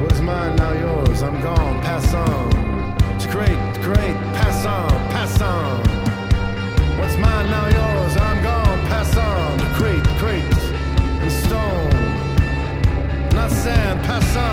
What is mine now yours? I'm gone, pass on. It's great, great, pass on, pass on. What's mine now yours? I'm gone, pass on. The crate, crate, and stone. Not sand, pass on.